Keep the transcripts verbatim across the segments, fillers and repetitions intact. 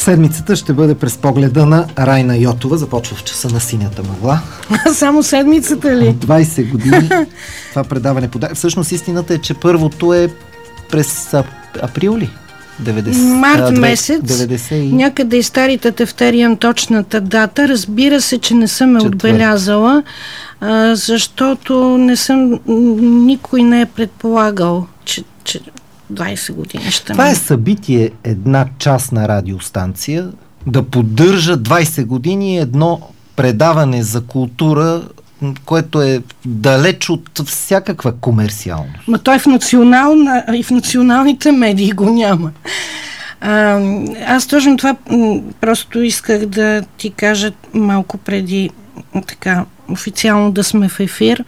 Седмицата ще бъде през погледа на Райна Йотова. Започва в часа на синята мъгла. Само седмицата ли? двайсет години това предаване подаде. Всъщност истината е, че първото е през април ли? деветдесет, Март месец. деветдесет и... Някъде и старите тефтери имам точната дата. Разбира се, че не съм я отбелязала, а, защото не съм, никой не е предполагал, че, че двайсет години ще Това е събитие, една частна радиостанция да поддържа двайсет години едно предаване за култура, което е далеч от всякаква комерциалност. Ма той в, национална, и в националните медии го няма. А, аз точно това просто исках да ти кажа малко преди така официално да сме в ефир.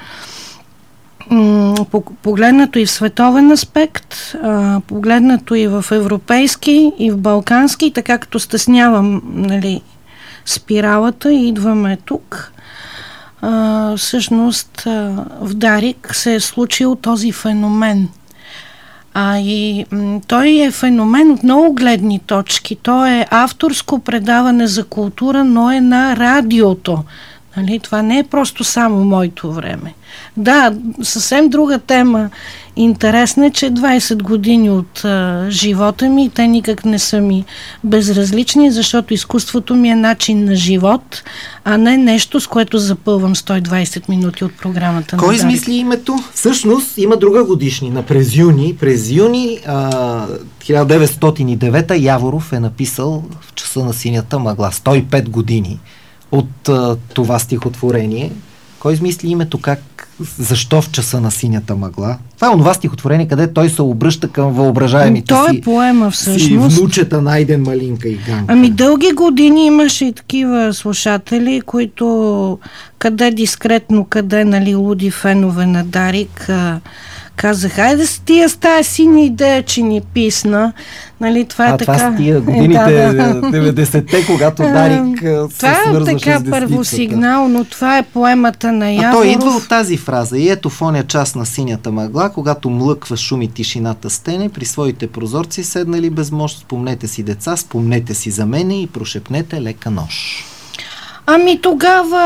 Погледнато и в световен аспект, погледнато и в европейски, и в балкански, така като стеснявам, нали, спиралата и идваме тук. Uh, всъщност uh, в Дарик се е случил този феномен. А и м- той е феномен от много гледни точки. То е авторско предаване за култура, но е на радиото. Нали? Това не е просто само моето време. Да, съвсем друга тема. Интересно е, че двайсет години от а, живота ми и те никак не са ми безразлични, защото изкуството ми е начин на живот, а не нещо, с което запълвам сто и двайсет минути от програмата. Кой измисли името? Всъщност има друга годишнина. През юни, през юни а, хиляда деветстотин и девета Яворов е написал в часа на синята мъгла. сто и пет години от а, това стихотворение. Кой измисли името? Как? Защо в часа на синята мъгла? Това е онова стихотворение, къде той се обръща към въображаемите той си, е поема, всъщност. си внучета Найден, Малинка и Ганка. Ами дълги години имаше и такива слушатели, които къде дискретно, къде, нали, луди фенове на Дарик, казах, айде с тия с тая синя идея, че ни писна. Нали, това е а, така. това с тия годините, е, да, да. деветдесетте, когато Дарик се това свързваше е така с първосигнал, но това е поемата на Яворов. А той идва от тази фраза. И ето в оня час на синята мъгла, когато млъква шум и тишината стене, при своите прозорци седнали без мощ, спомнете си деца, спомнете си за мене и прошепнете лека нощ. Ами тогава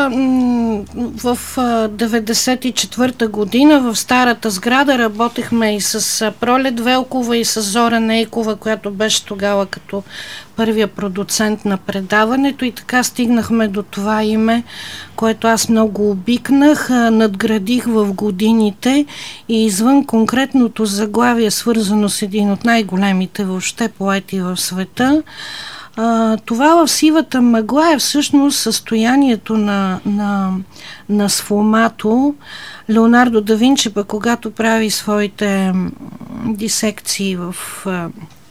в деветдесет и четвърта година в старата сграда работехме и с Пролет Велкова и с Зора Нейкова, която беше тогава като първия продуцент на предаването, и така стигнахме до това име, което аз много обикнах, надградих в годините и извън конкретното заглавие, свързано с един от най-големите въобще поети в света. Uh, това в сивата мъгла е всъщност състоянието на, на, на сфумато. Леонардо да Винчи, пък когато прави своите дисекции в uh,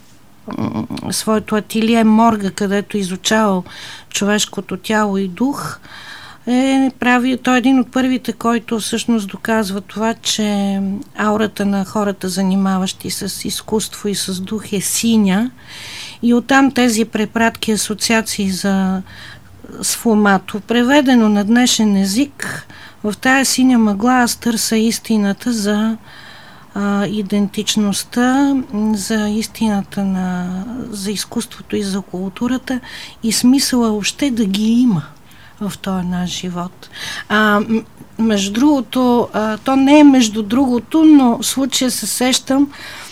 своето ателие Морга, където изучавал човешкото тяло и дух, е, прави, той е един от първите, който всъщност доказва това, че аурата на хората, занимаващи с изкуство и с дух, е синя. И оттам тези препратки, асоциации за сфумато. Преведено на днешен език, в тая синя мъгла аз търся истината за а, идентичността, за истината на, за изкуството и за културата и смисъла още да ги има в този наш живот. А, между другото, а, то не е между другото, но в случая се сещам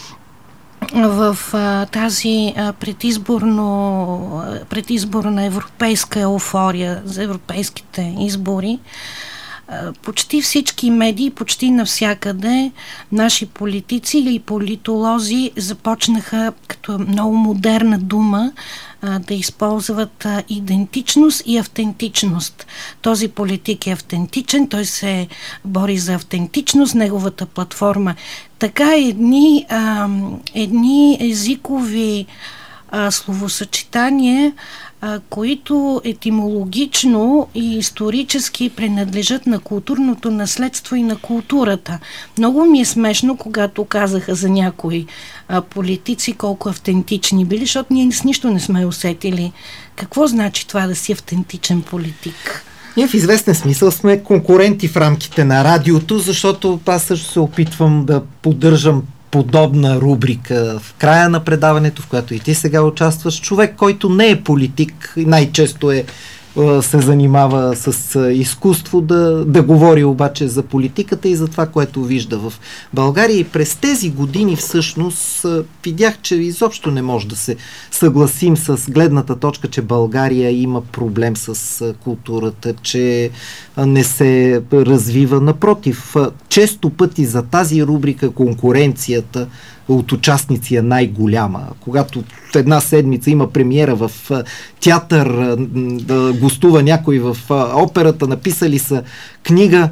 в а, тази а, предизборно, предизборна европейска еуфория за европейските избори. А, почти всички медии, почти навсякъде наши политици или политолози започнаха като много модерна дума а, да използват а, идентичност и автентичност. Този политик е автентичен, той се бори за автентичност, неговата платформа. Така едни, а, едни езикови а, словосъчетания, а, които етимологично и исторически принадлежат на културното наследство и на културата. Много ми е смешно, когато казаха за някои а, политици колко автентични били, защото ние с нищо не сме усетили. Какво значи това да си автентичен политик? Ние в известен смисъл сме конкуренти в рамките на радиото, защото аз също се опитвам да поддържам подобна рубрика в края на предаването, в която и ти сега участваш. Човек, който не е политик, най-често е се занимава с изкуство, да, да говори обаче за политиката и за това, което вижда в България. И през тези години всъщност видях, че изобщо не може да се съгласим с гледната точка, че България има проблем с културата, че не се развива. Напротив, често пъти за тази рубрика конкуренцията от участници е най-голяма. Когато в една седмица има премиера в театър, да гостува някой в операта, написали са книга.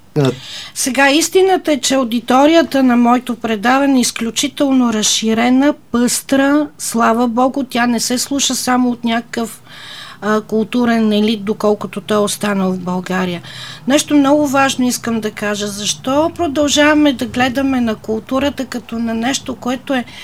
Сега истината е, че аудиторията на моето предаване е изключително разширена, пъстра, слава Богу, тя не се слуша само от някакъв културен елит, доколкото той е останал в България. Нещо много важно искам да кажа. Защо продължаваме да гледаме на културата като на нещо, което е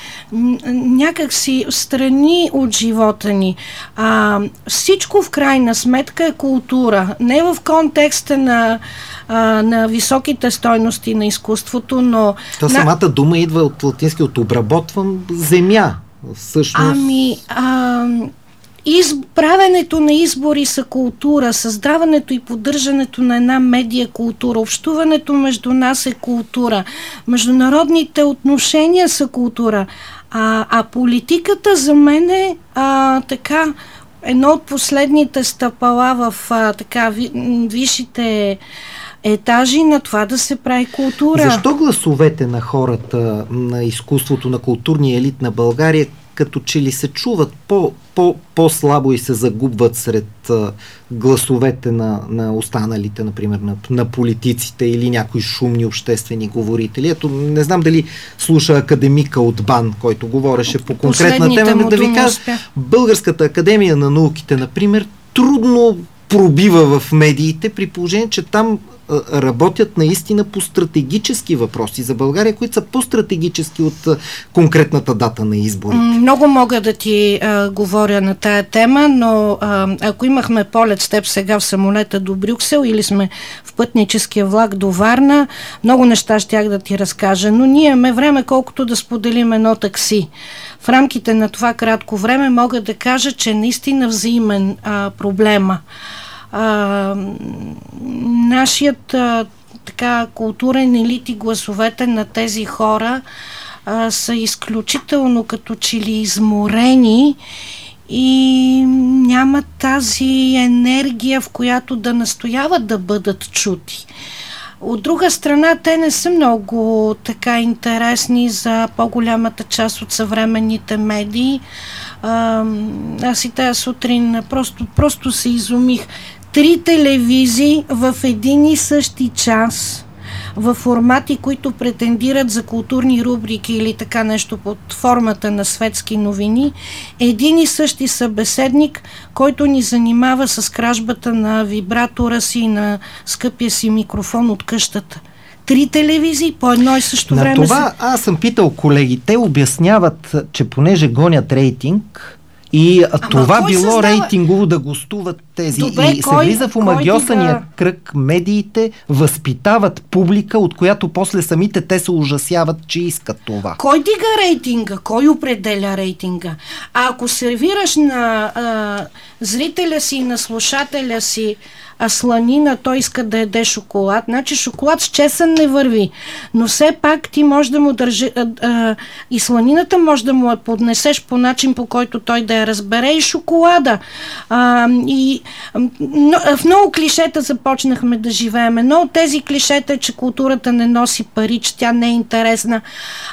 някакси страни от живота ни? А, всичко в крайна сметка е култура. Не в контекста на, а, на високите стойности на изкуството, но... Та самата дума идва от латински, от обработвам земя. Всъщност... Ами... А... Правенето на избори са култура, създаването и поддържането на една медия култура, общуването между нас е култура, международните отношения са култура, а, а политиката за мен е а, така едно от последните стъпала в а, така ви, висшите етажи на това да се прави култура. Защо гласовете на хората, на изкуството, на културния елит на България като че ли се чуват по, по, по-слабо и се загубват сред а, гласовете на, на останалите, например, на, на политиците или някои шумни обществени говорители? Ето, не знам дали слуша академика от БАН, който говореше по конкретна тема, да ви кажа, Българската академия на науките, например, трудно пробива в медиите, при положение, че там работят наистина по стратегически въпроси за България, които са по-стратегически от конкретната дата на изборите. Много мога да ти а, говоря на тая тема, но а, ако имахме полет с теб сега в самолета до Брюксел или сме в пътническия влак до Варна, много неща щях да ти разкажа, но ние имаме време колкото да споделим едно такси. В рамките на това кратко време мога да кажа, че наистина взаимен а, проблема. А, нашият а, така културен елит и гласовете на тези хора а, са изключително като че ли изморени и нямат тази енергия, в която да настояват да бъдат чути. От друга страна, те не са много така интересни за по-голямата част от съвременните медии. А, аз и тази сутрин просто, просто се изумих. Три телевизии в един и същи час, в формати, които претендират за културни рубрики или така нещо под формата на светски новини, един и същи събеседник, който ни занимава с кражбата на вибратора си и на скъпия си микрофон от къщата. Три телевизии по едно и също на време. На това аз съм питал колеги, те обясняват, че понеже гонят рейтинг, и Ама това било създава... рейтингово да гостуват тези. Добре, и кой, се влиза в омагьосания дига... кръг. Медиите възпитават публика, от която после самите те се ужасяват, че искат това. Кой дига рейтинга? Кой определя рейтинга? А ако сервираш на а, зрителя си и на слушателя си а сланина, той иска да яде шоколад, значи шоколад с чесън не върви. Но все пак ти може да му държи... А, а, и сланината може да му я поднесеш по начин, по който той да я разбере, и шоколада. А, и но, в много клишета започнахме да живеем. Едно от тези клишета е, че културата не носи пари, че тя не е интересна.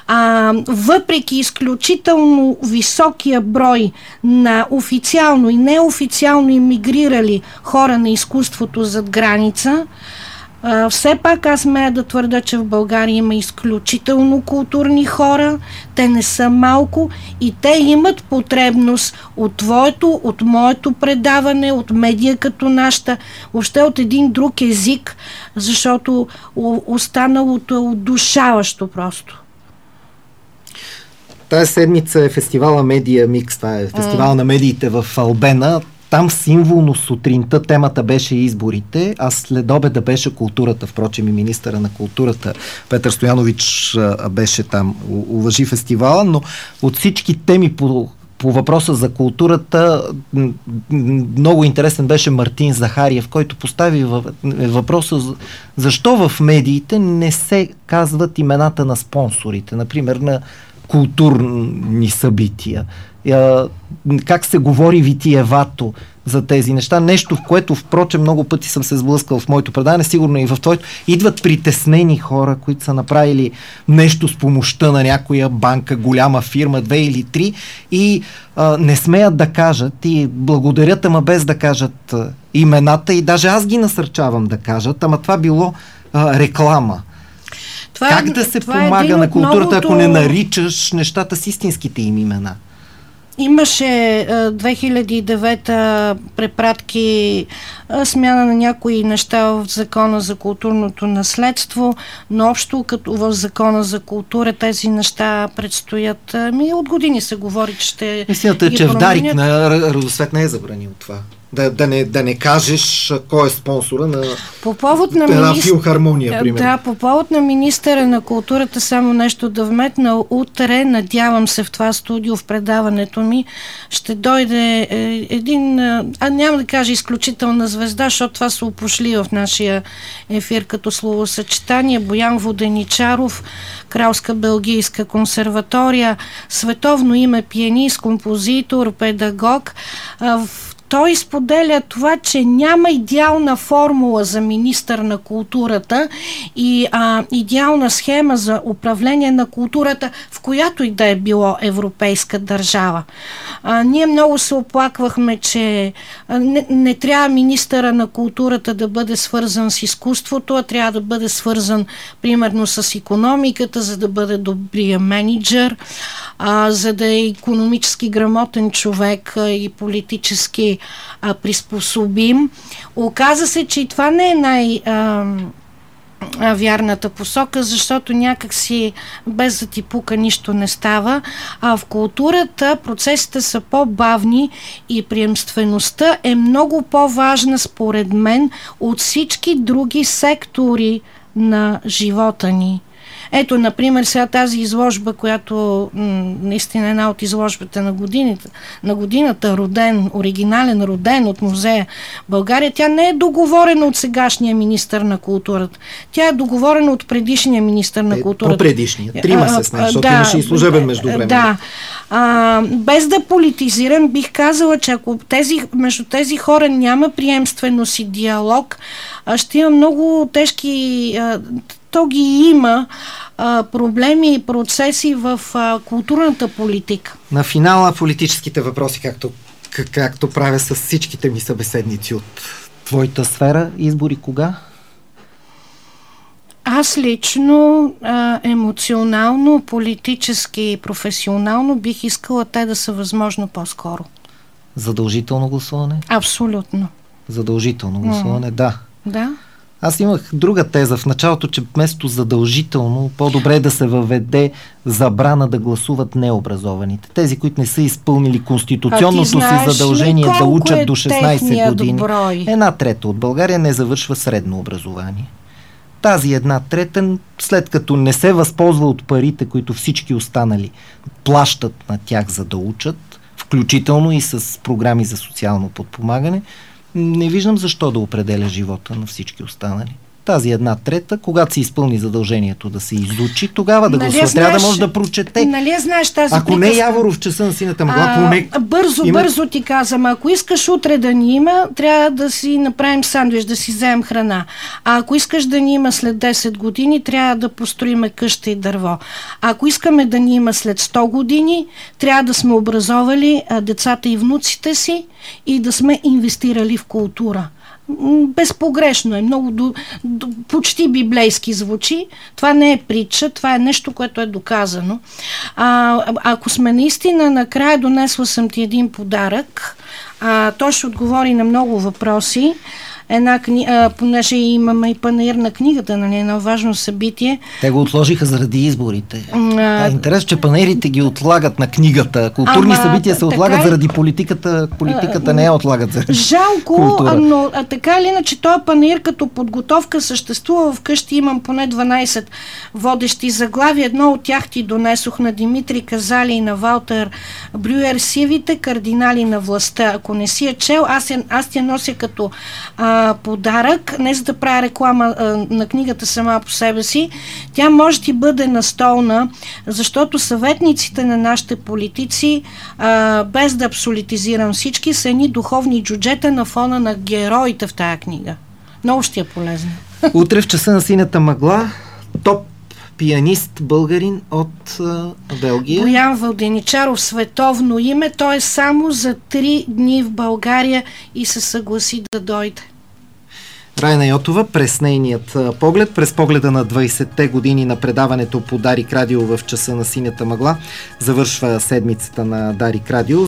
А, въпреки изключително високия брой на официално и неофициално имигрирали хора на изкуството зад граница, а, все пак аз смея да твърда, че в България има изключително културни хора, те не са малко и те имат потребност от твоето, от моето предаване, от медия като нашата, въобще от един друг език, защото останалото е удушаващо просто. Тая седмица е фестивала Медия Микс, това е фестивал mm. на медиите в Албена. там символно сутринта темата беше изборите, а след обеда беше културата. Впрочем и министъра на културата Петър Стоянович а, беше там, уважи фестивала, но от всички теми по По въпроса за културата много интересен беше Мартин Захариев, който постави въпроса защо в медиите не се казват имената на спонсорите, например на културни събития. Как се говори витиевато за тези неща. Нещо, в което, впрочем, много пъти съм се сблъскал в моето предаване, сигурно и в твоето. Идват притеснени хора, които са направили нещо с помощта на някоя банка, голяма фирма, две или три, и а, не смеят да кажат и благодарят, ама без да кажат а, имената, и даже аз ги насърчавам да кажат, ама това било а, реклама. Това как е, да се помага е на културата, многото... ако не наричаш нещата с истинските им имена? Имаше две хиляди и девета препратки, смяна на някои неща в Закона за културното наследство, но общо като в Закона за култура тези неща предстоят. Ми от години се говори, че ще... Истината е, че Вдарик на Радосвет не е забранил това. Да, да, не, да не кажеш кой е спонсора на, по повод на една министр... филхармония, примерно. Да, по повод на министъра на културата само нещо да вметна. Утре, надявам се, в това студио, в предаването ми, ще дойде един, а няма да кажа изключителна звезда, защото това се опошли в нашия ефир като словосъчетание. Боян Воденичаров, Кралска белгийска консерватория, световно име, пианист, композитор, педагог. В Той споделя това, че няма идеална формула за министър на културата и а, идеална схема за управление на културата, в която и да е било европейска държава. А, ние много се оплаквахме, че не, не трябва министъра на културата да бъде свързан с изкуството, а трябва да бъде свързан примерно с икономиката, за да бъде добрия менеджер, а, за да е икономически грамотен човек а, и политически а, приспособим. Оказа се, че и това не е най- а, а, вярната посока, защото някакси без да ти пука нищо не става. А в културата процесите са по-бавни и приемствеността е много по-важна според мен от всички други сектори на живота ни. Ето, например, сега тази изложба, която м- наистина е една от изложбата на годината, на годината, роден, оригинален, роден от музея България, тя не е договорена от сегашния министър на културата. Тя е договорена от предишния министър на културата. Е, по-предишния. Трима се сме, защото да, имаше и служебен междувременно. Да. А, без да политизирам, бих казала, че ако тези, между тези хора няма приемственост и диалог, а ще има много тежки... А, то ги има а, проблеми и процеси в а, културната политика. На финала политическите въпроси, както, как, както правя с всичките ми събеседници от твоята сфера. Избори кога? Аз лично, а, емоционално, политически и професионално бих искала те да са възможно по-скоро. Задължително гласуване? Абсолютно. Задължително гласуване, mm. да. Да. Аз имах друга теза в началото, че вместо задължително, по-добре е да се въведе забрана да гласуват необразованите. Тези, които не са изпълнили конституционното си задължение да учат е до шестнайсет години. Брой? Една трета от България не завършва средно образование. Тази една трета, след като не се възползва от парите, които всички останали плащат на тях за да учат, включително и с програми за социално подпомагане, не виждам защо да определя живота на всички останали. Тази една трета, когато се изпълни задължението да се изучи, тогава да нали гласува. Трябва да може да прочете. Нали знаеш тази Ако приказка, не Яворов часа на синята мъгла, поне... Бързо, има... бързо ти казвам. Ако искаш утре да ни има, трябва да си направим сандвич, да си вземем храна. А ако искаш да ни има след десет години, трябва да построиме къща и дърво. А ако искаме да ни има след сто години, трябва да сме образовали а, децата и внуците си и да сме инвестирали в култура. Безпогрешно е, много до, до, почти библейски звучи. Това не е притча, това е нещо, което е доказано. А, ако сме наистина, накрая донесла съм ти един подарък, а, той ще отговори на много въпроси една книга, понеже имаме и панаир на книгата, нали, едно важно събитие. Те го отложиха заради изборите. А, да, интерес, че панаирите ги отлагат на книгата. Културни ама, събития се отлагат така, заради политиката. Политиката а, не я отлагат заради жалко, култура. но а, така или иначе този панаир като подготовка съществува. Вкъщи имам поне дванайсет водещи заглавия. Едно от тях ти донесох на Димитри Казали и на Валтер Брюер "Сивите кардинали на властта". Ако не си я чел, аз, я, аз я нося като а, подарък, не за да правя реклама а, на книгата сама по себе си. Тя може да бъде настолна, защото съветниците на нашите политици, а, без да абсолютизирам всички, са едни духовни джуджета на фона на героите в тая книга. Много ще е полезно. Утре в часа на синята мъгла топ пианист българин от а, Белгия. Боян Вълденичаров, световно име. Той е само за три дни в България и се съгласи да дойде. Райна Йотова през нейният поглед, през погледа на двайсетте години на предаването по Дарик Радио в часа на синята мъгла, завършва седмицата на Дарик Радио.